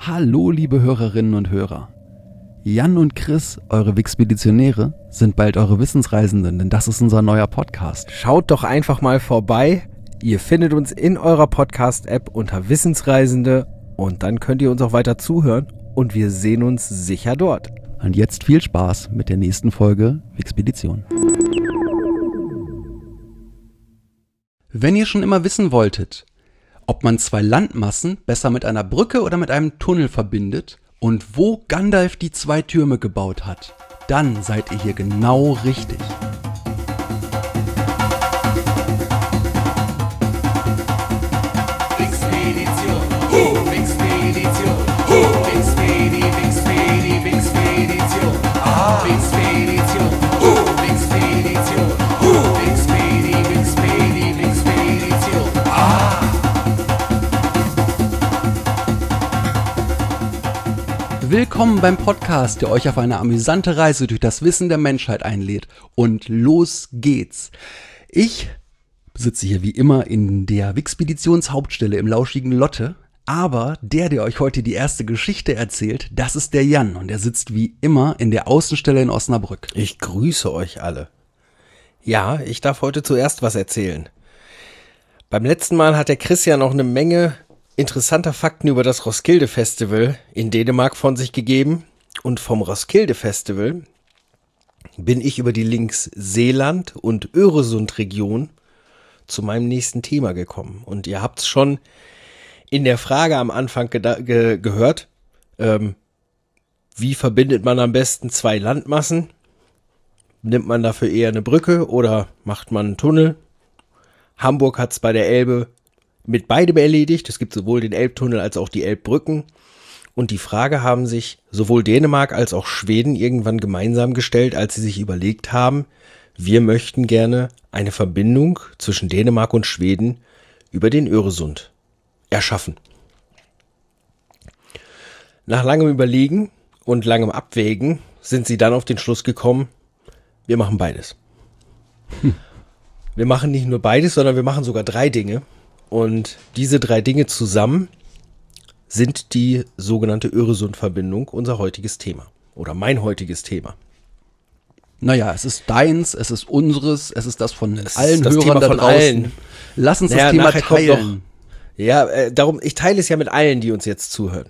Hallo liebe Hörerinnen und Hörer. Jan und Chris, eure Wixpeditionäre, sind bald eure Wissensreisenden, denn das ist unser neuer Podcast. Schaut doch einfach mal vorbei. Ihr findet uns in eurer Podcast-App unter Wissensreisende und dann könnt ihr uns auch weiter zuhören und wir sehen uns sicher dort. Und jetzt viel Spaß mit der nächsten Folge Wixpedition. Wenn ihr schon immer wissen wolltet, ob man zwei Landmassen besser mit einer Brücke oder mit einem Tunnel verbindet und wo Gandalf die zwei Türme gebaut hat, dann seid ihr hier genau richtig. Willkommen beim Podcast, der euch auf eine amüsante Reise durch das Wissen der Menschheit einlädt. Und los geht's. Ich sitze hier wie immer in der Wixpeditionshauptstelle im lauschigen Lotte. Aber der euch heute die erste Geschichte erzählt, das ist der Jan. Und er sitzt wie immer in der Außenstelle in Osnabrück. Ich grüße euch alle. Ja, ich darf heute zuerst was erzählen. Beim letzten Mal hat der Chris ja noch eine Menge interessanter Fakten über das Roskilde Festival in Dänemark von sich gegeben. Und vom Roskilde Festival bin ich über die Links Seeland und Öresund-Region zu meinem nächsten Thema gekommen. Und ihr habt es schon in der Frage am Anfang gehört, wie verbindet man am besten zwei Landmassen? Nimmt man dafür eher eine Brücke oder macht man einen Tunnel? Hamburg hat es bei der Elbe mit beidem erledigt. Es gibt sowohl den Elbtunnel als auch die Elbbrücken. Und die Frage haben sich sowohl Dänemark als auch Schweden irgendwann gemeinsam gestellt, als sie sich überlegt haben, wir möchten gerne eine Verbindung zwischen Dänemark und Schweden über den Öresund erschaffen. Nach langem Überlegen und langem Abwägen sind sie dann auf den Schluss gekommen, wir machen beides. Wir machen nicht nur beides, sondern wir machen sogar 3 Dinge. Und diese 3 Dinge zusammen sind die sogenannte Öresund-Verbindung, unser heutiges Thema. Oder mein heutiges Thema. Naja, es ist deins, es ist unseres, es ist das von allen das Hörern Thema da von draußen. allen. Lass uns das Thema teilen. Darum, ich teile es ja mit allen, die uns jetzt zuhören.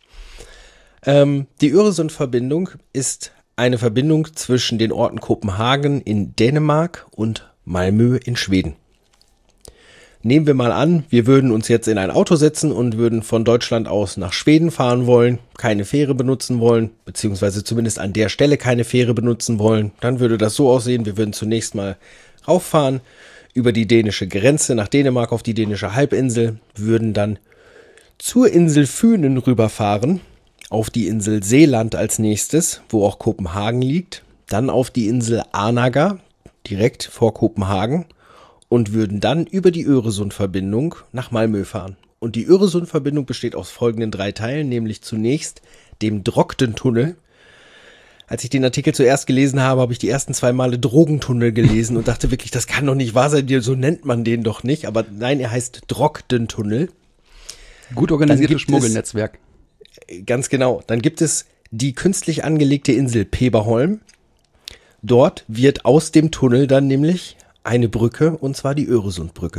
Die Öresund-Verbindung ist eine Verbindung zwischen den Orten Kopenhagen in Dänemark und Malmö in Schweden. Nehmen wir mal an, wir würden uns jetzt in ein Auto setzen und würden von Deutschland aus nach Schweden fahren wollen, keine Fähre benutzen wollen, beziehungsweise zumindest an der Stelle keine Fähre benutzen wollen. Dann würde das so aussehen, wir würden zunächst mal rauffahren über die dänische Grenze nach Dänemark auf die dänische Halbinsel, würden dann zur Insel Fünen rüberfahren, auf die Insel Seeland als nächstes, wo auch Kopenhagen liegt, dann auf die Insel Arnager, direkt vor Kopenhagen, und würden dann über die Öresund-Verbindung nach Malmö fahren. Und die Öresund-Verbindung besteht aus folgenden 3 Teilen, nämlich zunächst dem Drogden-Tunnel. Als ich den Artikel zuerst gelesen habe, habe ich die ersten 2 Male Drogentunnel gelesen und dachte wirklich, das kann doch nicht wahr sein, so nennt man den doch nicht. Aber nein, er heißt Drogden-Tunnel. Gut organisiertes Schmuggelnetzwerk. Ganz genau. Dann gibt es die künstlich angelegte Insel Peberholm. Dort wird aus dem Tunnel dann nämlich eine Brücke, und zwar die Öresundbrücke.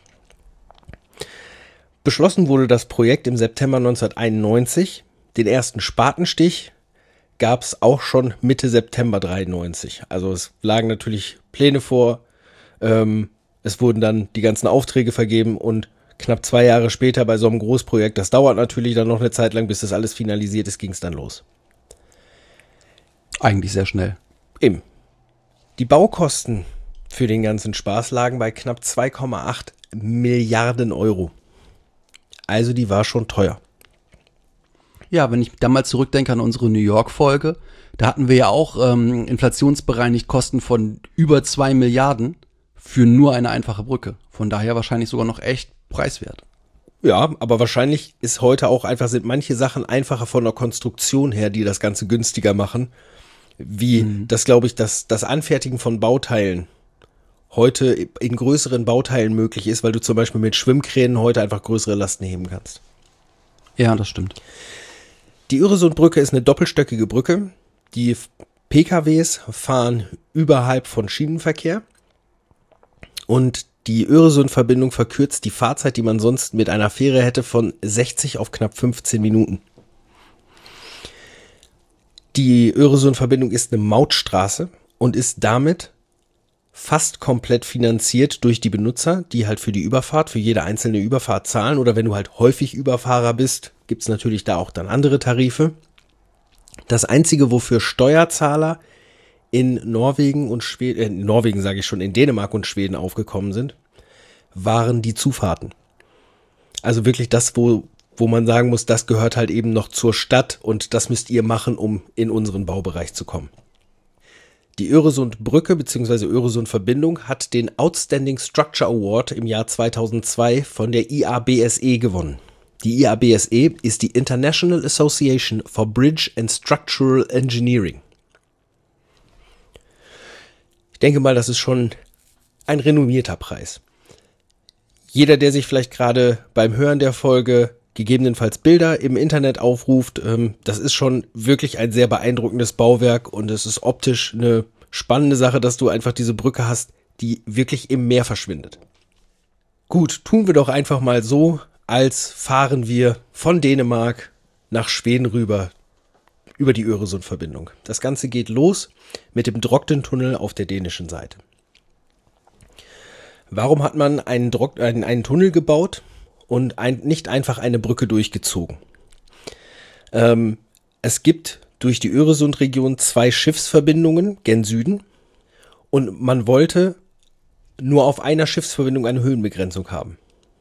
Beschlossen wurde das Projekt im September 1991. Den ersten Spatenstich gab es auch schon Mitte September 1993. Also es lagen natürlich Pläne vor. Es wurden dann die ganzen Aufträge vergeben und knapp 2 Jahre später bei so einem Großprojekt, das dauert natürlich dann noch eine Zeit lang, bis das alles finalisiert ist, ging es dann los. Eigentlich sehr schnell. Eben. Die Baukosten für den ganzen Spaß lagen bei knapp 2,8 Milliarden Euro. Also die war schon teuer. Ja, wenn ich da mal zurückdenke an unsere New York-Folge, da hatten wir ja auch inflationsbereinigt Kosten von über 2 Milliarden für nur eine einfache Brücke. Von daher wahrscheinlich sogar noch echt preiswert. Ja, aber wahrscheinlich ist heute auch sind manche Sachen einfacher von der Konstruktion her, die das Ganze günstiger machen. Wie das, glaube ich, das Anfertigen von Bauteilen heute in größeren Bauteilen möglich ist, weil du zum Beispiel mit Schwimmkränen heute einfach größere Lasten heben kannst. Ja, das stimmt. Die Öresundbrücke ist eine doppelstöckige Brücke. Die PKWs fahren überhalb von Schienenverkehr. Und die Öresundverbindung verkürzt die Fahrzeit, die man sonst mit einer Fähre hätte, von 60 auf knapp 15 Minuten. Die Öresundverbindung ist eine Mautstraße und ist damit fast komplett finanziert durch die Benutzer, die halt für die Überfahrt, für jede einzelne Überfahrt zahlen. Oder wenn du halt häufig Überfahrer bist, gibt es natürlich da auch dann andere Tarife. Das Einzige, wofür Steuerzahler in Norwegen und Schweden, in Norwegen sage ich schon, in Dänemark und Schweden aufgekommen sind, waren die Zufahrten. Also wirklich das, wo man sagen muss, das gehört halt eben noch zur Stadt und das müsst ihr machen, um in unseren Baubereich zu kommen. Die Öresundbrücke bzw. Öresundverbindung hat den Outstanding Structure Award im Jahr 2002 von der IABSE gewonnen. Die IABSE ist die International Association for Bridge and Structural Engineering. Ich denke mal, das ist schon ein renommierter Preis. Jeder, der sich vielleicht gerade beim Hören der Folge gegebenenfalls Bilder im Internet aufruft, das ist schon wirklich ein sehr beeindruckendes Bauwerk und es ist optisch eine spannende Sache, dass du einfach diese Brücke hast, die wirklich im Meer verschwindet. Gut, tun wir doch einfach mal so, als fahren wir von Dänemark nach Schweden rüber über die Öresundverbindung. Das Ganze geht los mit dem Drogden-Tunnel auf der dänischen Seite. Warum hat man einen Tunnel gebaut und nicht einfach eine Brücke durchgezogen? Es gibt durch die Öresundregion 2 Schiffsverbindungen gen Süden und man wollte nur auf einer Schiffsverbindung eine Höhenbegrenzung haben.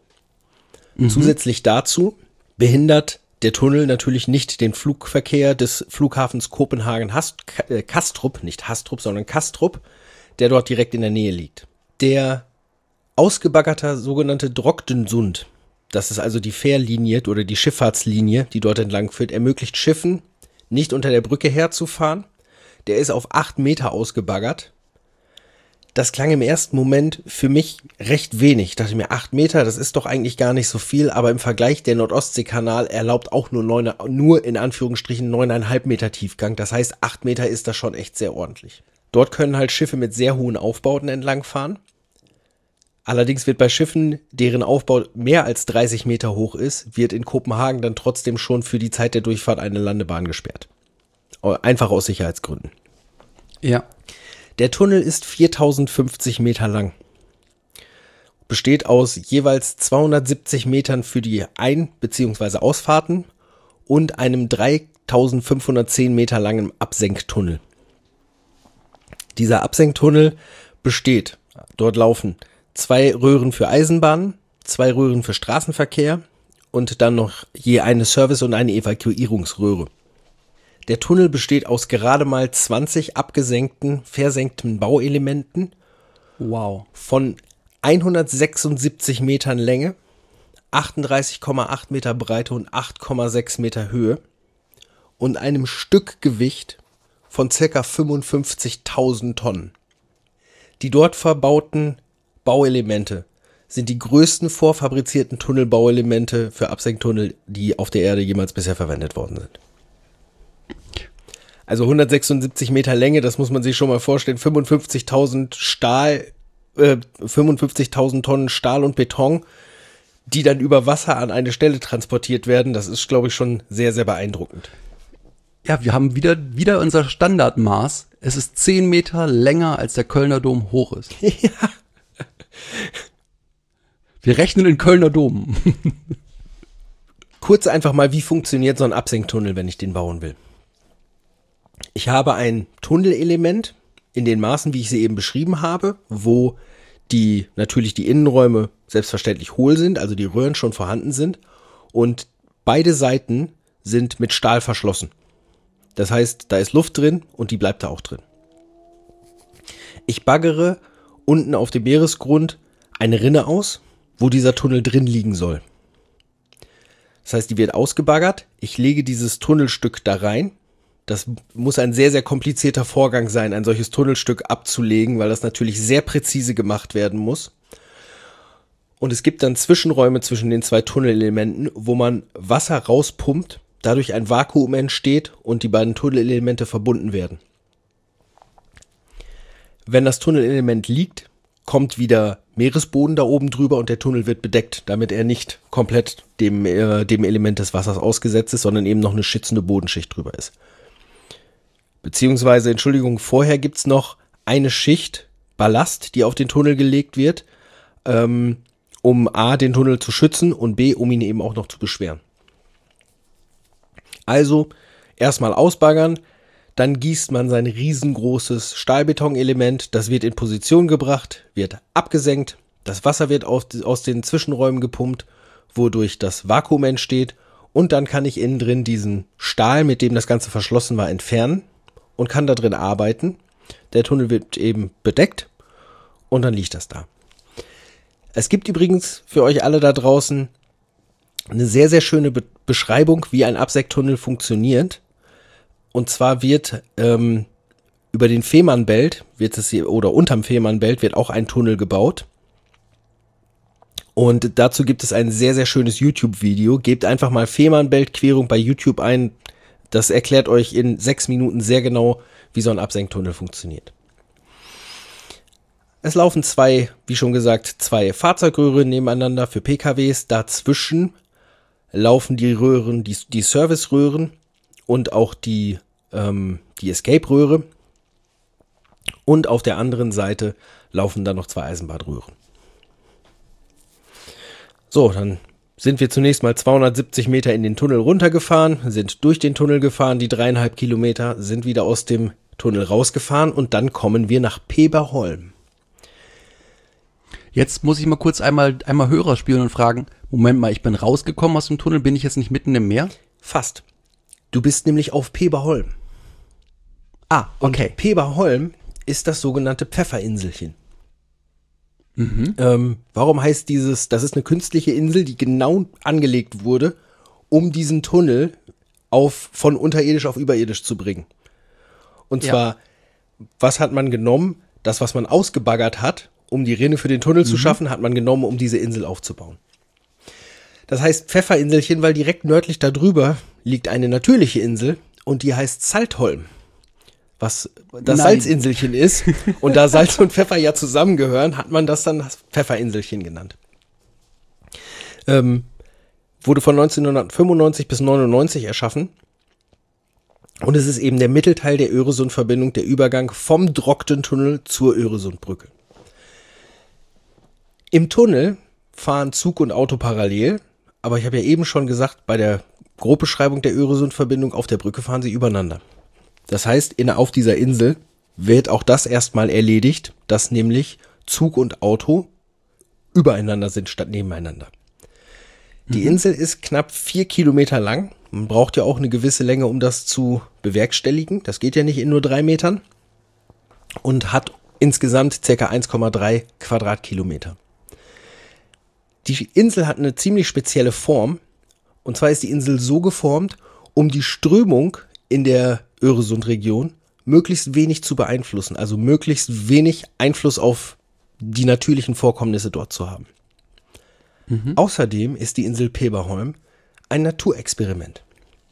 Zusätzlich dazu behindert der Tunnel natürlich nicht den Flugverkehr des Flughafens Kopenhagen-Kastrup, nicht Hastrup, sondern Kastrup, der dort direkt in der Nähe liegt. Der ausgebaggerte sogenannte Drogdensund, das ist also die Fährlinie oder die Schifffahrtslinie, die dort entlang führt, ermöglicht Schiffen, nicht unter der Brücke herzufahren. Der ist auf 8 Meter ausgebaggert. Das klang im ersten Moment für mich recht wenig. Ich dachte mir, 8 Meter, das ist doch eigentlich gar nicht so viel, aber im Vergleich der Nordostseekanal erlaubt auch nur in Anführungsstrichen 9,5 Meter Tiefgang. Das heißt, 8 Meter ist das schon echt sehr ordentlich. Dort können halt Schiffe mit sehr hohen Aufbauten entlangfahren. Allerdings wird bei Schiffen, deren Aufbau mehr als 30 Meter hoch ist, wird in Kopenhagen dann trotzdem schon für die Zeit der Durchfahrt eine Landebahn gesperrt. Einfach aus Sicherheitsgründen. Ja. Der Tunnel ist 4050 Meter lang. Besteht aus jeweils 270 Metern für die Ein- bzw. Ausfahrten und einem 3510 Meter langen Absenktunnel. Dieser Absenktunnel besteht, dort laufen 2 Röhren für Eisenbahnen, 2 Röhren für Straßenverkehr und dann noch je eine Service- und eine Evakuierungsröhre. Der Tunnel besteht aus gerade mal 20 versenkten Bauelementen. Wow. Von 176 Metern Länge, 38,8 Meter Breite und 8,6 Meter Höhe und einem Stückgewicht von ca. 55.000 Tonnen. Die dort verbauten Bauelemente sind die größten vorfabrizierten Tunnelbauelemente für Absenktunnel, die auf der Erde jemals bisher verwendet worden sind. Also 176 Meter Länge, das muss man sich schon mal vorstellen, 55.000 Tonnen Stahl und Beton, die dann über Wasser an eine Stelle transportiert werden, das ist, glaube ich, schon sehr, sehr beeindruckend. Ja, wir haben wieder unser Standardmaß. Es ist 10 Meter länger, als der Kölner Dom hoch ist. Ja. Wir rechnen in Kölner Dom. Kurz einfach mal, wie funktioniert so ein Absenktunnel, wenn ich den bauen will? Ich habe ein Tunnelelement in den Maßen, wie ich sie eben beschrieben habe, wo natürlich die Innenräume selbstverständlich hohl sind, also die Röhren schon vorhanden sind und beide Seiten sind mit Stahl verschlossen. Das heißt, da ist Luft drin und die bleibt da auch drin. Ich baggere unten auf dem Meeresgrund eine Rinne aus, wo dieser Tunnel drin liegen soll. Das heißt, die wird ausgebaggert, ich lege dieses Tunnelstück da rein. Das muss ein sehr, sehr komplizierter Vorgang sein, ein solches Tunnelstück abzulegen, weil das natürlich sehr präzise gemacht werden muss. Und es gibt dann Zwischenräume zwischen den 2 Tunnelelementen, wo man Wasser rauspumpt, dadurch ein Vakuum entsteht und die beiden Tunnelelemente verbunden werden. Wenn das Tunnelelement liegt, kommt wieder Meeresboden da oben drüber und der Tunnel wird bedeckt, damit er nicht komplett dem Element des Wassers ausgesetzt ist, sondern eben noch eine schützende Bodenschicht drüber ist. Beziehungsweise, vorher gibt's noch eine Schicht Ballast, die auf den Tunnel gelegt wird, um A, den Tunnel zu schützen und B, um ihn eben auch noch zu beschweren. Also erstmal ausbaggern, dann gießt man sein riesengroßes Stahlbetonelement, das wird in Position gebracht, wird abgesenkt, das Wasser wird aus den Zwischenräumen gepumpt, wodurch das Vakuum entsteht und dann kann ich innen drin diesen Stahl, mit dem das Ganze verschlossen war, entfernen und kann da drin arbeiten. Der Tunnel wird eben bedeckt und dann liegt das da. Es gibt übrigens für euch alle da draußen eine sehr, sehr schöne Beschreibung, wie ein Absenktunnel funktioniert. Und zwar wird über den Fehmarnbelt oder unterm Fehmarnbelt wird auch ein Tunnel gebaut. Und dazu gibt es ein sehr, sehr schönes YouTube-Video. Gebt einfach mal Fehmarnbelt-Querung bei YouTube ein. Das erklärt euch in 6 Minuten sehr genau, wie so ein Absenktunnel funktioniert. Es laufen zwei Fahrzeugröhren nebeneinander für PKWs. Dazwischen laufen die Röhren, die Serviceröhren und auch die Escape-Röhre. Und auf der anderen Seite laufen dann noch 2 Eisenbahnröhren. So, dann sind wir zunächst mal 270 Meter in den Tunnel runtergefahren, sind durch den Tunnel gefahren, die 3,5 Kilometer, sind wieder aus dem Tunnel rausgefahren und dann kommen wir nach Peberholm. Jetzt muss ich mal kurz einmal Hörer spielen und fragen, Moment mal, ich bin rausgekommen aus dem Tunnel, bin ich jetzt nicht mitten im Meer? Fast. Du bist nämlich auf Peberholm. Ah, okay. Und Peberholm ist das sogenannte Pfefferinselchen. Warum heißt das ist eine künstliche Insel, die genau angelegt wurde, um diesen Tunnel von unterirdisch auf überirdisch zu bringen. Und zwar, was hat man genommen? Das, was man ausgebaggert hat, um die Rinne für den Tunnel zu schaffen, hat man genommen, um diese Insel aufzubauen. Das heißt Pfefferinselchen, weil direkt nördlich darüber liegt eine natürliche Insel und die heißt Saltholm. Was das Salzinselchen ist. Und da Salz und Pfeffer ja zusammengehören, hat man das dann das Pfefferinselchen genannt. Wurde von 1995 bis 1999 erschaffen. Und es ist eben der Mittelteil der Öresundverbindung, der Übergang vom Drogden-Tunnel zur Öresundbrücke. Im Tunnel fahren Zug und Auto parallel, aber ich habe ja eben schon gesagt, bei der Grobbeschreibung der Öresundverbindung auf der Brücke fahren sie übereinander. Das heißt, auf dieser Insel wird auch das erstmal erledigt, dass nämlich Zug und Auto übereinander sind statt nebeneinander. Die Insel ist knapp 4 Kilometer lang. Man braucht ja auch eine gewisse Länge, um das zu bewerkstelligen. Das geht ja nicht in nur 3 Metern. Und hat insgesamt ca. 1,3 Quadratkilometer. Die Insel hat eine ziemlich spezielle Form. Und zwar ist die Insel so geformt, um die Strömung in der Öresundregion möglichst wenig zu beeinflussen, also möglichst wenig Einfluss auf die natürlichen Vorkommnisse dort zu haben. Außerdem ist die Insel Peberholm ein Naturexperiment.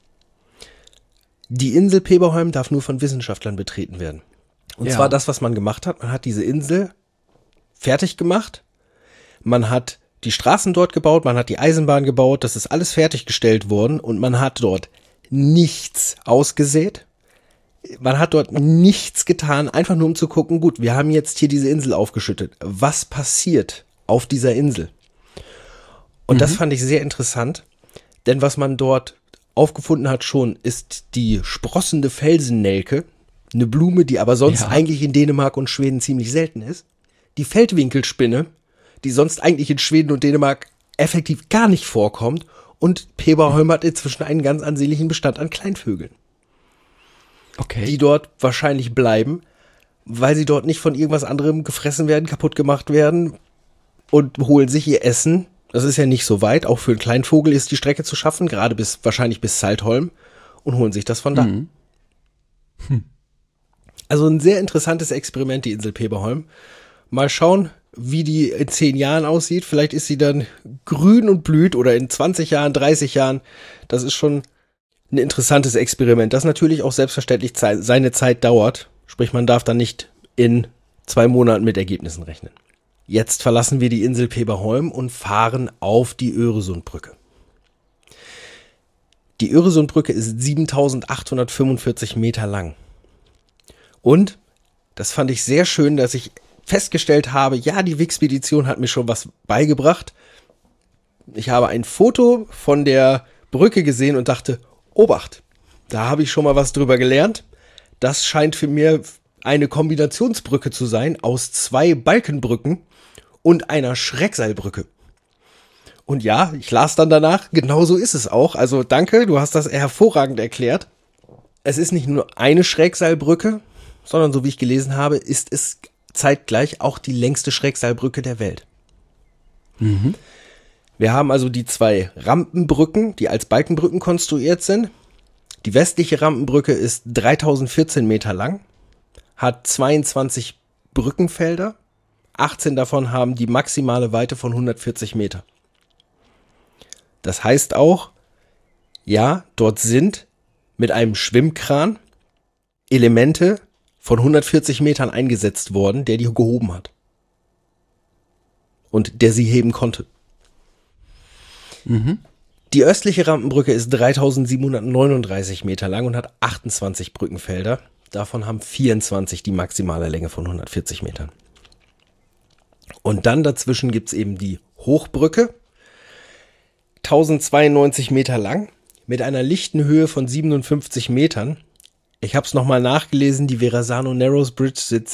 Die Insel Peberholm darf nur von Wissenschaftlern betreten werden. Und zwar das, was man gemacht hat. Man hat diese Insel fertig gemacht, man hat die Straßen dort gebaut, man hat die Eisenbahn gebaut, das ist alles fertiggestellt worden und man hat dort nichts ausgesät. Man hat dort nichts getan, einfach nur um zu gucken, gut, wir haben jetzt hier diese Insel aufgeschüttet. Was passiert auf dieser Insel? Und das fand ich sehr interessant, denn was man dort aufgefunden hat schon, ist die sprossende Felsennelke, eine Blume, die aber sonst eigentlich in Dänemark und Schweden ziemlich selten ist. Die Feldwinkelspinne, die sonst eigentlich in Schweden und Dänemark effektiv gar nicht vorkommt. Und Peberholm hat inzwischen einen ganz ansehnlichen Bestand an Kleinvögeln. Okay. Die dort wahrscheinlich bleiben, weil sie dort nicht von irgendwas anderem gefressen werden, kaputt gemacht werden und holen sich ihr Essen. Das ist ja nicht so weit. Auch für einen Kleinvogel ist die Strecke zu schaffen, gerade wahrscheinlich bis Saltholm und holen sich das von da. Also ein sehr interessantes Experiment, die Insel Peberholm. Mal schauen, wie die in 10 Jahren aussieht. Vielleicht ist sie dann grün und blüht oder in 20 Jahren, 30 Jahren. Das ist schon ein interessantes Experiment, das natürlich auch selbstverständlich seine Zeit dauert. Sprich, man darf dann nicht in 2 Monaten mit Ergebnissen rechnen. Jetzt verlassen wir die Insel Peberholm und fahren auf die Öresundbrücke. Die Öresundbrücke ist 7.845 Meter lang. Und das fand ich sehr schön, dass ich festgestellt habe, ja, die Wixpedition hat mir schon was beigebracht. Ich habe ein Foto von der Brücke gesehen und dachte, Obacht, da habe ich schon mal was drüber gelernt. Das scheint für mich eine Kombinationsbrücke zu sein aus 2 Balkenbrücken und einer Schrägseilbrücke. Und ja, ich las dann danach, genau so ist es auch. Also danke, du hast das hervorragend erklärt. Es ist nicht nur eine Schrägseilbrücke, sondern so wie ich gelesen habe, ist es zeitgleich auch die längste Schrägseilbrücke der Welt. Mhm. Wir haben also die 2 Rampenbrücken, die als Balkenbrücken konstruiert sind. Die westliche Rampenbrücke ist 3014 Meter lang, hat 22 Brückenfelder, 18 davon haben die maximale Weite von 140 Meter. Das heißt auch, ja, dort sind mit einem Schwimmkran Elemente von 140 Metern eingesetzt worden, der die gehoben hat. Und der sie heben konnte. Mhm. Die östliche Rampenbrücke ist 3739 Meter lang und hat 28 Brückenfelder. Davon haben 24 die maximale Länge von 140 Metern. Und dann dazwischen gibt es eben die Hochbrücke, 1092 Meter lang, mit einer lichten Höhe von 57 Metern. Ich habe es nochmal nachgelesen, die Verrazano Narrows Bridge sind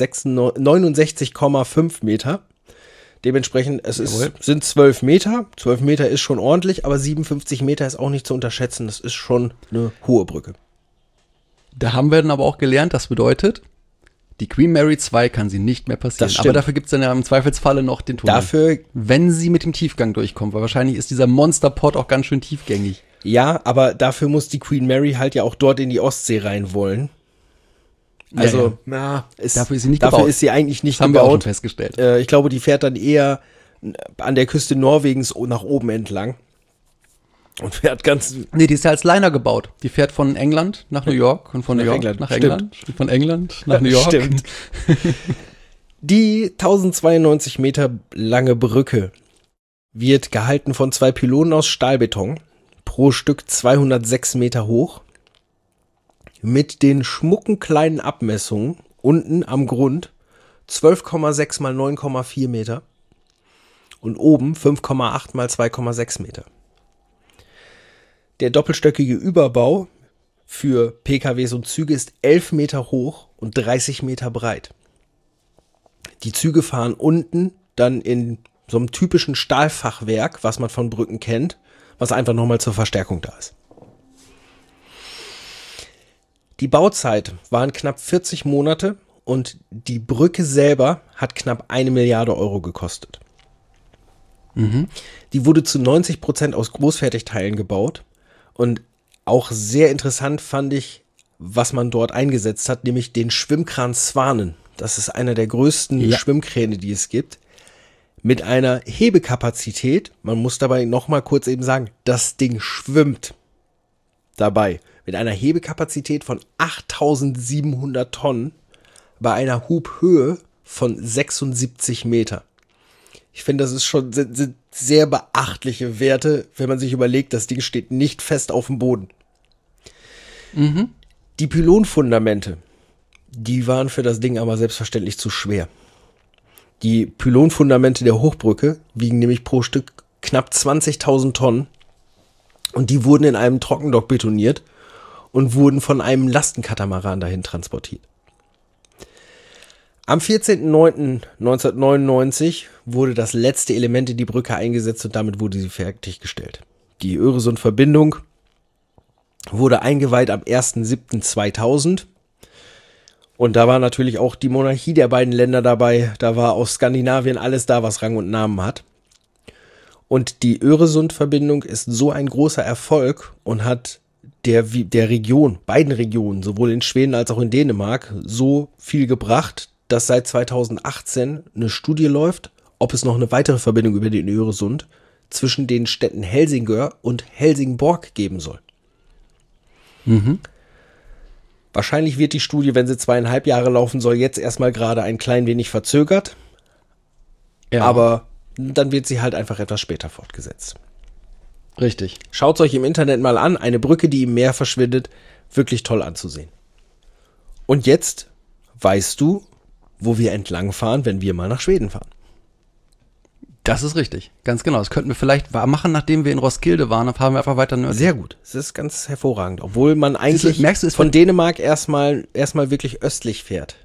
69,5 Meter. Dementsprechend, sind 12 Meter. 12 Meter ist schon ordentlich, aber 57 Meter ist auch nicht zu unterschätzen. Das ist schon eine hohe Brücke. Da haben wir dann aber auch gelernt, das bedeutet, die Queen Mary 2 kann sie nicht mehr passieren. Aber dafür gibt es dann ja im Zweifelsfalle noch den Tunnel. Dafür, wenn sie mit dem Tiefgang durchkommt, weil wahrscheinlich ist dieser Monsterpot auch ganz schön tiefgängig. Ja, aber dafür muss die Queen Mary halt ja auch dort in die Ostsee rein wollen. Also, dafür ist sie nicht dafür gebaut. ist sie eigentlich nicht das gebaut. Haben wir auch schon festgestellt. Ich glaube, die fährt dann eher an der Küste Norwegens nach oben entlang. Und fährt ganz... Nee, die ist ja als Liner gebaut. Die fährt von England nach New York und von New York nach England. Von England nach New York. Stimmt. Die 1092 Meter lange Brücke wird gehalten von 2 Pylonen aus Stahlbeton, pro Stück 206 Meter hoch, mit den schmucken kleinen Abmessungen unten am Grund 12,6 mal 9,4 Meter und oben 5,8 mal 2,6 Meter. Der doppelstöckige Überbau für PKWs und Züge ist 11 Meter hoch und 30 Meter breit. Die Züge fahren unten dann in so einem typischen Stahlfachwerk, was man von Brücken kennt, was einfach nochmal zur Verstärkung da ist. Die Bauzeit waren knapp 40 Monate und die Brücke selber hat knapp 1 Milliarde Euro gekostet. Mhm. Die wurde zu 90% aus Großfertigteilen gebaut und auch sehr interessant fand ich, was man dort eingesetzt hat, nämlich den Schwimmkran Swanen. Das ist einer der größten Schwimmkräne, die es gibt. Mit einer Hebekapazität, man muss dabei nochmal kurz eben sagen, das Ding schwimmt dabei. Mit einer Hebekapazität von 8.700 Tonnen bei einer Hubhöhe von 76 Meter. Ich finde, das ist schon sind sehr beachtliche Werte, wenn man sich überlegt, das Ding steht nicht fest auf dem Boden. Mhm. Die Pylonfundamente, die waren für das Ding aber selbstverständlich zu schwer. Die Pylonfundamente der Hochbrücke wiegen nämlich pro Stück knapp 20.000 Tonnen und die wurden in einem Trockendock betoniert und wurden von einem Lastenkatamaran dahin transportiert. Am 14.09.1999 wurde das letzte Element in die Brücke eingesetzt und damit wurde sie fertiggestellt. Die Öresund-Verbindung wurde eingeweiht am 1.07.2000 und da war natürlich auch die Monarchie der beiden Länder dabei. Da war aus Skandinavien alles da, was Rang und Namen hat. Und die Öresund-Verbindung ist so ein großer Erfolg und hat der Region, beiden Regionen, sowohl in Schweden als auch in Dänemark, so viel gebracht, dass seit 2018 eine Studie läuft, ob es noch eine weitere Verbindung über den Öresund zwischen den Städten Helsingør und Helsingborg geben soll. Wahrscheinlich wird die Studie, wenn sie 2,5 Jahre laufen soll, jetzt erstmal gerade ein klein wenig verzögert. Ja. Aber dann wird sie halt einfach etwas später fortgesetzt. Richtig. Schaut euch im Internet mal an, eine Brücke, die im Meer verschwindet, wirklich toll anzusehen. Und jetzt weißt du, wo wir entlangfahren, wenn wir mal nach Schweden fahren. Das ist richtig, ganz genau. Das könnten wir vielleicht machen, nachdem wir in Roskilde waren, dann fahren wir einfach weiter nördlich. Sehr gut, das ist ganz hervorragend. Obwohl man eigentlich merkst du, von Dänemark erstmal wirklich östlich fährt.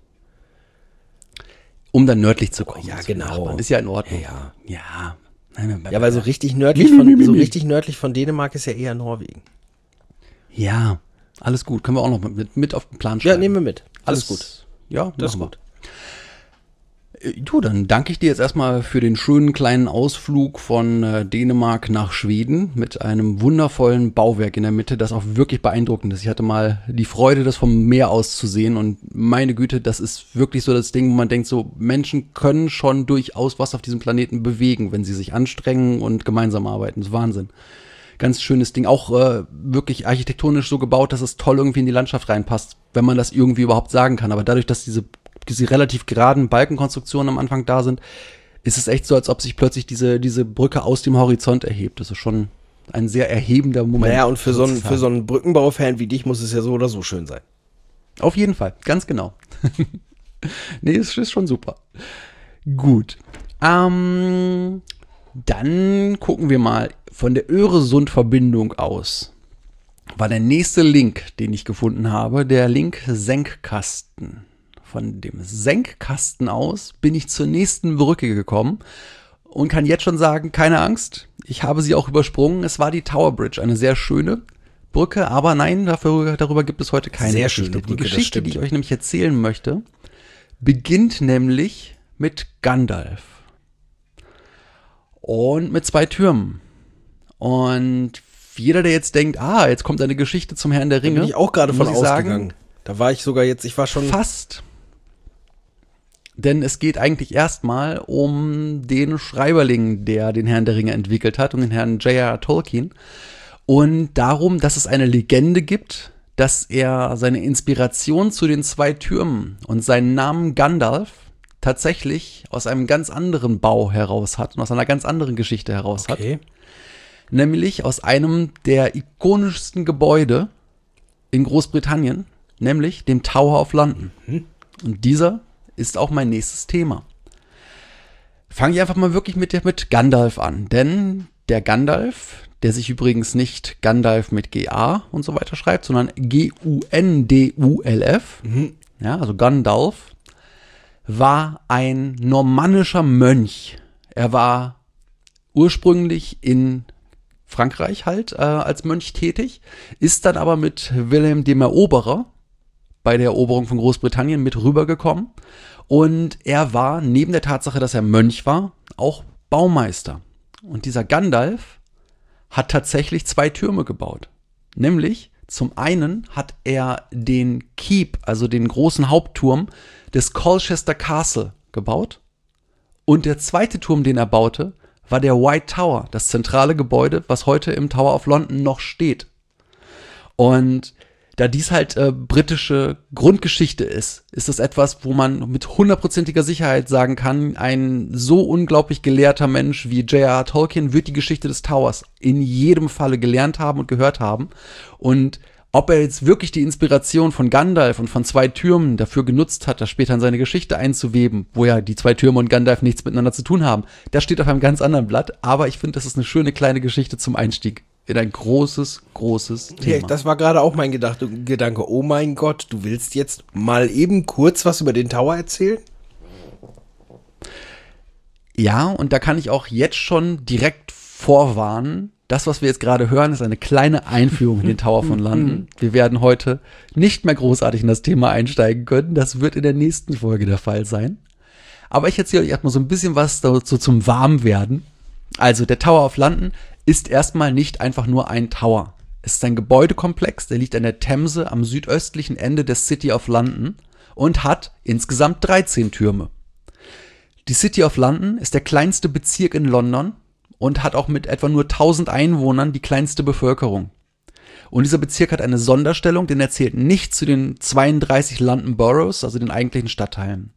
Um dann nördlich zu kommen. Ja, genau. Ist ja in Ordnung. Ja. Nein, Ja, weil so richtig nördlich von Dänemark ist ja eher Norwegen. Ja, alles gut. Können wir auch noch mit auf den Plan schreiben. Ja, nehmen wir mit. Alles gut. Ja, Das ist machen wir. gut. Du, dann danke ich dir jetzt erstmal für den schönen kleinen Ausflug von Dänemark nach Schweden mit einem wundervollen Bauwerk in der Mitte, das auch wirklich beeindruckend ist. Ich hatte mal die Freude, das vom Meer aus zu sehen und meine Güte, das ist wirklich so das Ding, wo man denkt, so Menschen können schon durchaus was auf diesem Planeten bewegen, wenn sie sich anstrengen und gemeinsam arbeiten. Das ist Wahnsinn. Ganz schönes Ding, auch wirklich architektonisch so gebaut, dass es toll irgendwie in die Landschaft reinpasst, wenn man das irgendwie überhaupt sagen kann. Aber dadurch, dass diese relativ geraden Balkenkonstruktionen am Anfang da sind, ist es echt so, als ob sich plötzlich diese Brücke aus dem Horizont erhebt. Das ist schon ein sehr erhebender Moment. Naja, und für so einen Brückenbaufan wie dich muss es ja so oder so schön sein. Auf jeden Fall, ganz genau. Nee, es ist schon super. Gut. Dann gucken wir mal von der Öresund-Verbindung aus. War der nächste Link, den ich gefunden habe, der Link Senkkasten. Von dem Senkkasten aus bin ich zur nächsten Brücke gekommen und kann jetzt schon sagen, keine Angst, ich habe sie auch übersprungen. Es war die Tower Bridge, eine sehr schöne Brücke, aber nein, darüber gibt es heute keine sehr Geschichte. Schöne Brücke, die Geschichte, die ich euch nämlich erzählen möchte, beginnt nämlich mit Gandalf und mit 2 Türmen. Und jeder, der jetzt denkt, jetzt kommt eine Geschichte zum Herrn der Ringe, da bin ich auch gerade von ausgegangen. Sagen, da war ich sogar jetzt, ich war schon fast. Denn es geht eigentlich erstmal um den Schreiberling, der den Herrn der Ringe entwickelt hat, um den Herrn J.R.R. Tolkien. Und darum, dass es eine Legende gibt, dass er seine Inspiration zu den 2 Türmen und seinen Namen Gandalf tatsächlich aus einem ganz anderen Bau heraus hat und aus einer ganz anderen Geschichte heraus hat. Nämlich aus einem der ikonischsten Gebäude in Großbritannien, nämlich dem Tower of London. Und dieser ist auch mein nächstes Thema. Fange ich einfach mal wirklich mit Gandalf an, denn der Gandalf, der sich übrigens nicht Gandalf mit G-A und so weiter schreibt, sondern G-U-N-D-U-L-F, ja, also Gandalf, war ein normannischer Mönch. Er war ursprünglich in Frankreich halt als Mönch tätig, ist dann aber mit Wilhelm dem Eroberer bei der Eroberung von Großbritannien mit rübergekommen und er war, neben der Tatsache, dass er Mönch war, auch Baumeister. Und dieser Gandalf hat tatsächlich 2 Türme gebaut. Nämlich, zum einen hat er den Keep, also den großen Hauptturm des Colchester Castle gebaut und der zweite Turm, den er baute, war der White Tower, das zentrale Gebäude, was heute im Tower of London noch steht. Und da dies halt britische Grundgeschichte ist das etwas, wo man mit 100%iger Sicherheit sagen kann, ein so unglaublich gelehrter Mensch wie J.R.R. Tolkien wird die Geschichte des Towers in jedem Falle gelernt haben und gehört haben. Und ob er jetzt wirklich die Inspiration von Gandalf und von 2 Türmen dafür genutzt hat, das später in seine Geschichte einzuweben, wo ja die 2 Türme und Gandalf nichts miteinander zu tun haben, das steht auf einem ganz anderen Blatt. Aber ich finde, das ist eine schöne kleine Geschichte zum Einstieg in ein großes Thema. Ja, das war gerade auch mein Gedanke. Oh mein Gott, du willst jetzt mal eben kurz was über den Tower erzählen? Ja, und da kann ich auch jetzt schon direkt vorwarnen, das, was wir jetzt gerade hören, ist eine kleine Einführung in den Tower von London. Wir werden heute nicht mehr großartig in das Thema einsteigen können. Das wird in der nächsten Folge der Fall sein. Aber ich erzähle euch erstmal so ein bisschen was dazu zum Warmwerden. Also der Tower of London ist erstmal nicht einfach nur ein Tower. Es ist ein Gebäudekomplex, der liegt an der Themse am südöstlichen Ende des City of London und hat insgesamt 13 Türme. Die City of London ist der kleinste Bezirk in London und hat auch mit etwa nur 1000 Einwohnern die kleinste Bevölkerung. Und dieser Bezirk hat eine Sonderstellung, denn er zählt nicht zu den 32 London Boroughs, also den eigentlichen Stadtteilen.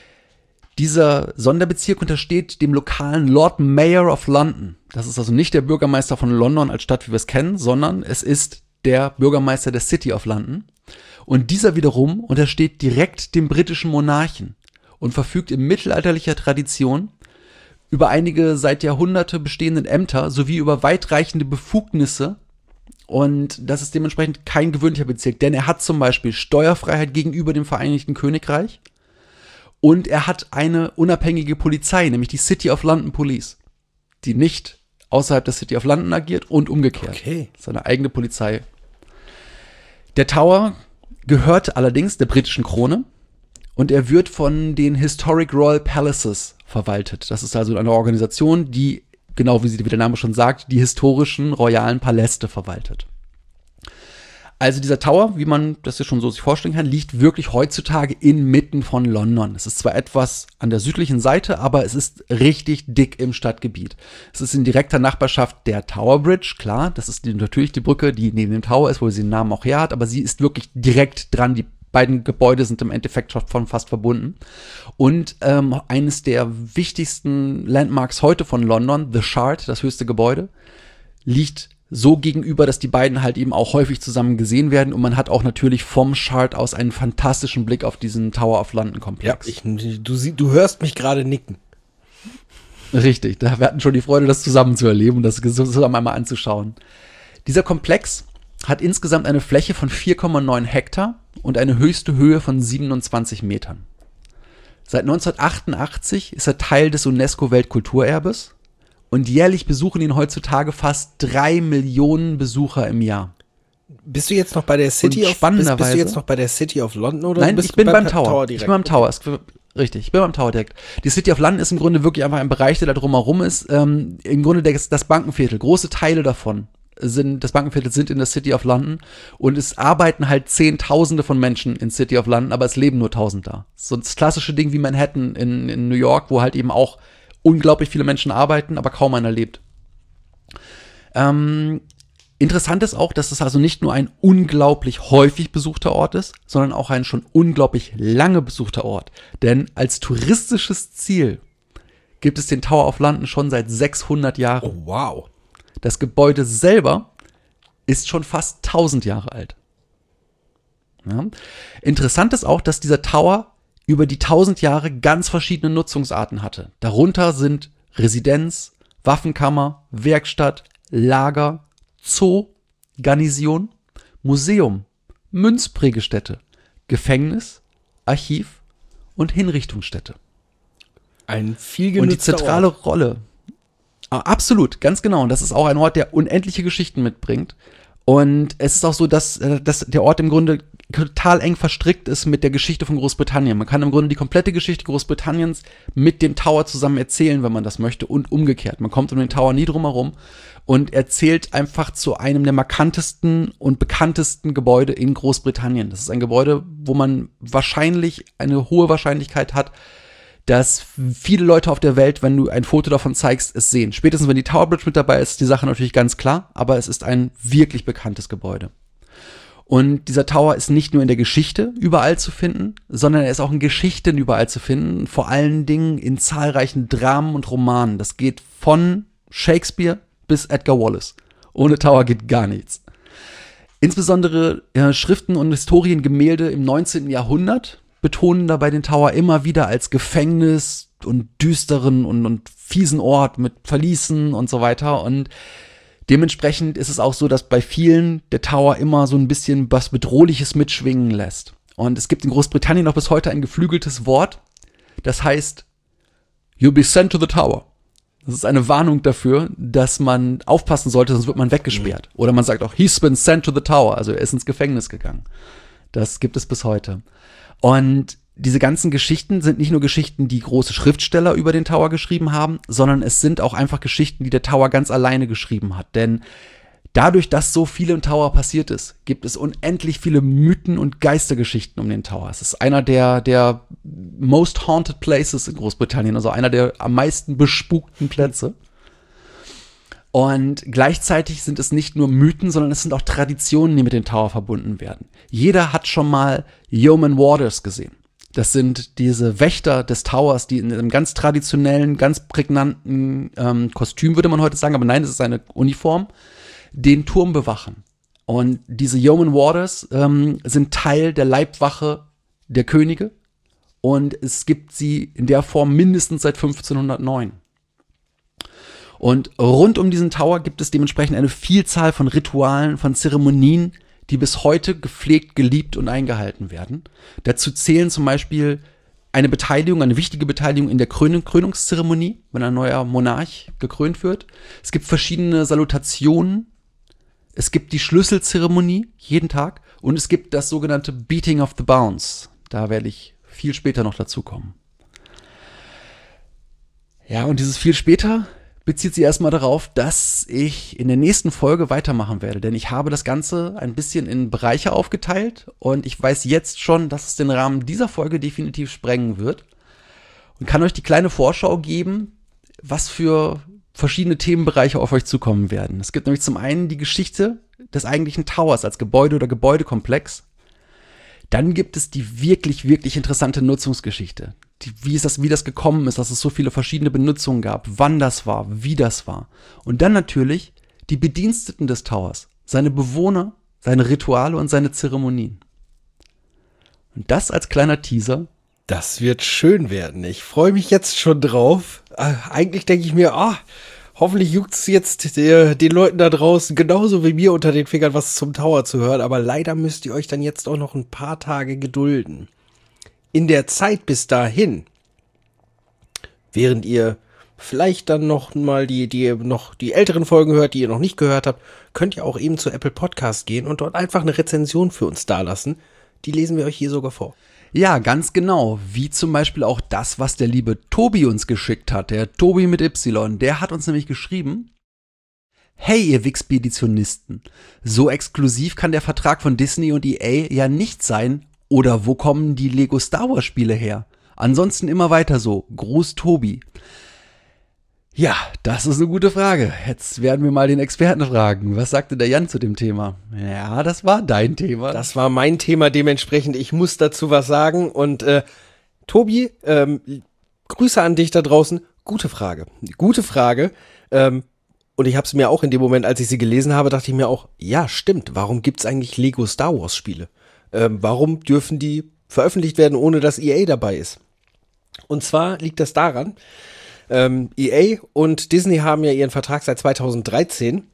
Dieser Sonderbezirk untersteht dem lokalen Lord Mayor of London. Das ist also nicht der Bürgermeister von London als Stadt, wie wir es kennen, sondern es ist der Bürgermeister der City of London. Und dieser wiederum untersteht direkt dem britischen Monarchen und verfügt in mittelalterlicher Tradition über einige seit Jahrhunderte bestehenden Ämter sowie über weitreichende Befugnisse. Und das ist dementsprechend kein gewöhnlicher Bezirk, denn er hat zum Beispiel Steuerfreiheit gegenüber dem Vereinigten Königreich. Und er hat eine unabhängige Polizei, nämlich die City of London Police, die nicht außerhalb der City of London agiert und umgekehrt. Okay. Seine eigene Polizei. Der Tower gehört allerdings der britischen Krone und er wird von den Historic Royal Palaces verwaltet. Das ist also eine Organisation, die, genau wie der Name schon sagt, die historischen royalen Paläste verwaltet. Also dieser Tower, wie man das ja schon so sich vorstellen kann, liegt wirklich heutzutage inmitten von London. Es ist zwar etwas an der südlichen Seite, aber es ist richtig dick im Stadtgebiet. Es ist in direkter Nachbarschaft der Tower Bridge, klar, das ist natürlich die Brücke, die neben dem Tower ist, wo sie den Namen auch her hat, aber sie ist wirklich direkt dran. Die beiden Gebäude sind im Endeffekt schon fast verbunden. Und eines der wichtigsten Landmarks heute von London, The Shard, das höchste Gebäude, liegt so gegenüber, dass die beiden halt eben auch häufig zusammen gesehen werden und man hat auch natürlich vom Shard aus einen fantastischen Blick auf diesen Tower of London Komplex. Ja, du hörst mich gerade nicken. Richtig, wir hatten schon die Freude, das zusammen zu erleben und das zusammen einmal anzuschauen. Dieser Komplex hat insgesamt eine Fläche von 4,9 Hektar und eine höchste Höhe von 27 Metern. Seit 1988 ist er Teil des UNESCO-Weltkulturerbes. Und jährlich besuchen ihn heutzutage fast 3 Millionen Besucher im Jahr. Bist du jetzt noch bei der City of London? Bist du jetzt noch bei der City of London oder? Nein, ich bin beim Tower. Ich bin beim Tower. Richtig, ich bin beim Tower direkt. Die City of London ist im Grunde wirklich einfach ein Bereich, der da drumherum ist. Im Grunde das Bankenviertel. Große Teile davon des Bankenviertels sind in der City of London und es arbeiten halt Zehntausende von Menschen in City of London, aber es leben nur 1000 da. So das klassische Ding wie Manhattan in New York, wo halt eben auch unglaublich viele Menschen arbeiten, aber kaum einer lebt. Interessant ist auch, dass es also nicht nur ein unglaublich häufig besuchter Ort ist, sondern auch ein schon unglaublich lange besuchter Ort. Denn als touristisches Ziel gibt es den Tower of London schon seit 600 Jahren. Oh, wow. Das Gebäude selber ist schon fast 1000 Jahre alt. Ja. Interessant ist auch, dass dieser Tower über die 1000 Jahre ganz verschiedene Nutzungsarten hatte. Darunter sind Residenz, Waffenkammer, Werkstatt, Lager, Zoo, Garnison, Museum, Münzprägestätte, Gefängnis, Archiv und Hinrichtungsstätte. Ein viel genutzter Und die zentrale Rolle. Absolut, ganz genau. Und das ist auch ein Ort, der unendliche Geschichten mitbringt. Und es ist auch so, dass der Ort im Grunde total eng verstrickt ist mit der Geschichte von Großbritannien. Man kann im Grunde die komplette Geschichte Großbritanniens mit dem Tower zusammen erzählen, wenn man das möchte, und umgekehrt. Man kommt um den Tower nie drum herum und erzählt einfach zu einem der markantesten und bekanntesten Gebäude in Großbritannien. Das ist ein Gebäude, wo man wahrscheinlich eine hohe Wahrscheinlichkeit hat, dass viele Leute auf der Welt, wenn du ein Foto davon zeigst, es sehen. Spätestens, wenn die Tower Bridge mit dabei ist, die Sache natürlich ganz klar, aber es ist ein wirklich bekanntes Gebäude. Und dieser Tower ist nicht nur in der Geschichte überall zu finden, sondern er ist auch in Geschichten überall zu finden, vor allen Dingen in zahlreichen Dramen und Romanen. Das geht von Shakespeare bis Edgar Wallace. Ohne Tower geht gar nichts. Insbesondere Schriften und Historiengemälde im 19. Jahrhundert betonen dabei den Tower immer wieder als Gefängnis und düsteren und fiesen Ort mit Verließen und so weiter. Und dementsprechend ist es auch so, dass bei vielen der Tower immer so ein bisschen was Bedrohliches mitschwingen lässt. Und es gibt in Großbritannien noch bis heute ein geflügeltes Wort, das heißt, you'll be sent to the Tower. Das ist eine Warnung dafür, dass man aufpassen sollte, sonst wird man weggesperrt. Oder man sagt auch, he's been sent to the Tower, also er ist ins Gefängnis gegangen. Das gibt es bis heute. Und diese ganzen Geschichten sind nicht nur Geschichten, die große Schriftsteller über den Tower geschrieben haben, sondern es sind auch einfach Geschichten, die der Tower ganz alleine geschrieben hat. Denn dadurch, dass so viel im Tower passiert ist, gibt es unendlich viele Mythen und Geistergeschichten um den Tower. Es ist einer der most haunted places in Großbritannien, also einer der am meisten bespukten Plätze. Und gleichzeitig sind es nicht nur Mythen, sondern es sind auch Traditionen, die mit dem Tower verbunden werden. Jeder hat schon mal Yeoman Warders gesehen. Das sind diese Wächter des Towers, die in einem ganz traditionellen, ganz prägnanten Kostüm, würde man heute sagen, aber nein, es ist eine Uniform, den Turm bewachen. Und diese Yeoman Warders sind Teil der Leibwache der Könige und es gibt sie in der Form mindestens seit 1509. Und rund um diesen Tower gibt es dementsprechend eine Vielzahl von Ritualen, von Zeremonien, die bis heute gepflegt, geliebt und eingehalten werden. Dazu zählen zum Beispiel eine wichtige Beteiligung in der Krönungszeremonie, wenn ein neuer Monarch gekrönt wird. Es gibt verschiedene Salutationen. Es gibt die Schlüsselzeremonie jeden Tag und es gibt das sogenannte Beating of the Bounds. Da werde ich viel später noch dazu kommen. Ja, und dieses viel später bezieht sich erstmal darauf, dass ich in der nächsten Folge weitermachen werde, denn ich habe das Ganze ein bisschen in Bereiche aufgeteilt und ich weiß jetzt schon, dass es den Rahmen dieser Folge definitiv sprengen wird und kann euch die kleine Vorschau geben, was für verschiedene Themenbereiche auf euch zukommen werden. Es gibt nämlich zum einen die Geschichte des eigentlichen Towers als Gebäude oder Gebäudekomplex. Dann gibt es die wirklich, wirklich interessante Nutzungsgeschichte. Wie das gekommen ist, dass es so viele verschiedene Benutzungen gab, wann das war, wie das war. Und dann natürlich die Bediensteten des Towers, seine Bewohner, seine Rituale und seine Zeremonien. Und das als kleiner Teaser. Das wird schön werden. Ich freue mich jetzt schon drauf. Eigentlich denke ich mir, hoffentlich juckt es jetzt den Leuten da draußen genauso wie mir unter den Fingern, was zum Tower zu hören. Aber leider müsst ihr euch dann jetzt auch noch ein paar Tage gedulden. In der Zeit bis dahin, während ihr vielleicht dann noch mal die älteren Folgen hört, die ihr noch nicht gehört habt, könnt ihr auch eben zu Apple Podcast gehen und dort einfach eine Rezension für uns dalassen. Die lesen wir euch hier sogar vor. Ja, ganz genau. Wie zum Beispiel auch das, was der liebe Tobi uns geschickt hat. Der Tobi mit Y. Der hat uns nämlich geschrieben: Hey, ihr Wixpeditionisten. So exklusiv kann der Vertrag von Disney und EA ja nicht sein. Oder wo kommen die Lego Star Wars Spiele her? Ansonsten immer weiter so. Gruß Tobi. Ja, das ist eine gute Frage. Jetzt werden wir mal den Experten fragen. Was sagte der Jan zu dem Thema? Ja, das war dein Thema. Das war mein Thema, dementsprechend, ich muss dazu was sagen. Und Tobi, Grüße an dich da draußen. Gute Frage. Und ich habe es mir auch in dem Moment, als ich sie gelesen habe, dachte ich mir auch, ja, stimmt. Warum gibt's eigentlich Lego Star Wars Spiele? Warum dürfen die veröffentlicht werden, ohne dass EA dabei ist? Und zwar liegt das daran, EA und Disney haben ja ihren Vertrag seit 2013.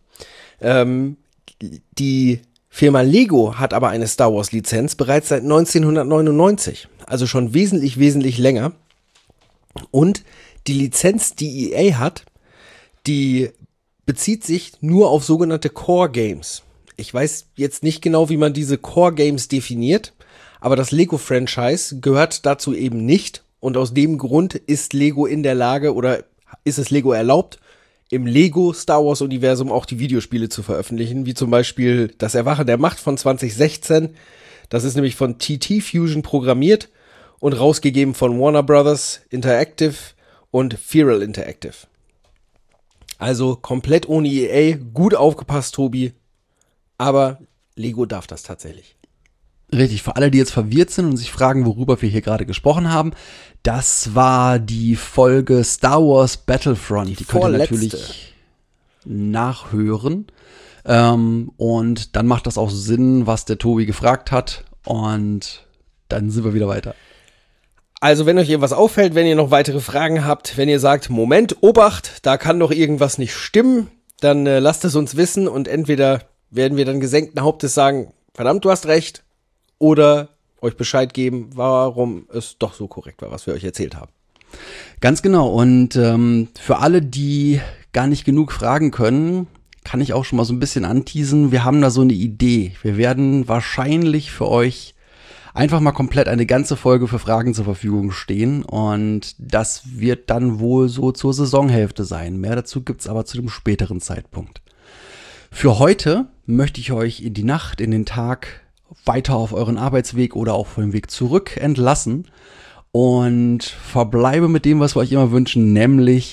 Die Firma Lego hat aber eine Star Wars Lizenz bereits seit 1999. Also schon wesentlich, wesentlich länger. Und die Lizenz, die EA hat, die bezieht sich nur auf sogenannte Core Games. Ich weiß jetzt nicht genau, wie man diese Core Games definiert, aber das Lego-Franchise gehört dazu eben nicht. Und aus dem Grund ist Lego in der Lage oder ist es Lego erlaubt, im Lego Star Wars Universum auch die Videospiele zu veröffentlichen, wie zum Beispiel das Erwachen der Macht von 2016. Das ist nämlich von TT Fusion programmiert und rausgegeben von Warner Brothers Interactive und Feral Interactive. Also komplett ohne EA, gut aufgepasst, Tobi. Aber Lego darf das tatsächlich. Richtig, für alle, die jetzt verwirrt sind und sich fragen, worüber wir hier gerade gesprochen haben, das war die Folge Star Wars Battlefront. Die könnt ihr natürlich nachhören. Und dann macht das auch Sinn, was der Tobi gefragt hat. Und dann sind wir wieder weiter. Also wenn euch irgendwas auffällt, wenn ihr noch weitere Fragen habt, wenn ihr sagt, Moment, Obacht, da kann doch irgendwas nicht stimmen, dann lasst es uns wissen und entweder werden wir dann gesenkten Hauptes sagen, verdammt, du hast recht, oder euch Bescheid geben, warum es doch so korrekt war, was wir euch erzählt haben. Ganz genau. Und für alle, die gar nicht genug fragen können, kann ich auch schon mal so ein bisschen anteasen. Wir haben da so eine Idee. Wir werden wahrscheinlich für euch einfach mal komplett eine ganze Folge für Fragen zur Verfügung stehen. Und das wird dann wohl so zur Saisonhälfte sein. Mehr dazu gibt's aber zu dem späteren Zeitpunkt. Für heute möchte ich euch in die Nacht, in den Tag weiter auf euren Arbeitsweg oder auch auf dem Weg zurück entlassen und verbleibe mit dem, was wir euch immer wünschen, nämlich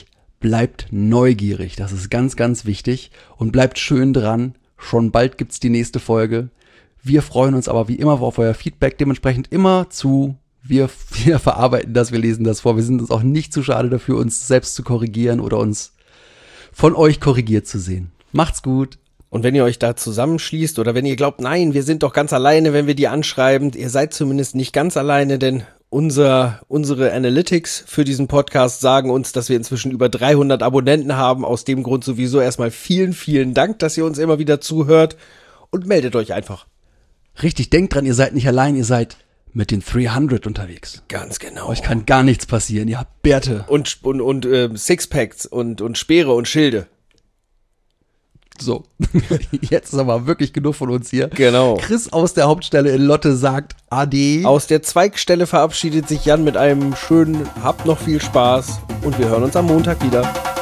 bleibt neugierig. Das ist ganz, ganz wichtig. Und bleibt schön dran. Schon bald gibt's die nächste Folge. Wir freuen uns aber wie immer auf euer Feedback. Dementsprechend immer zu. Wir verarbeiten das, wir lesen das vor. Wir sind uns auch nicht zu schade dafür, uns selbst zu korrigieren oder uns von euch korrigiert zu sehen. Macht's gut. Und wenn ihr euch da zusammenschließt oder wenn ihr glaubt, nein, wir sind doch ganz alleine, wenn wir die anschreiben, ihr seid zumindest nicht ganz alleine, denn unsere Analytics für diesen Podcast sagen uns, dass wir inzwischen über 300 Abonnenten haben. Aus dem Grund sowieso erstmal vielen, vielen Dank, dass ihr uns immer wieder zuhört und meldet euch einfach. Richtig, denkt dran, ihr seid nicht allein, ihr seid mit den 300 unterwegs. Ganz genau. Euch kann gar nichts passieren, ihr habt Bärte. Und Sixpacks und Speere und Schilde. So, jetzt ist aber wirklich genug von uns hier. Genau. Chris aus der Hauptstelle in Lotte sagt Ade. Aus der Zweigstelle verabschiedet sich Jan mit einem schönen Habt noch viel Spaß und wir hören uns am Montag wieder.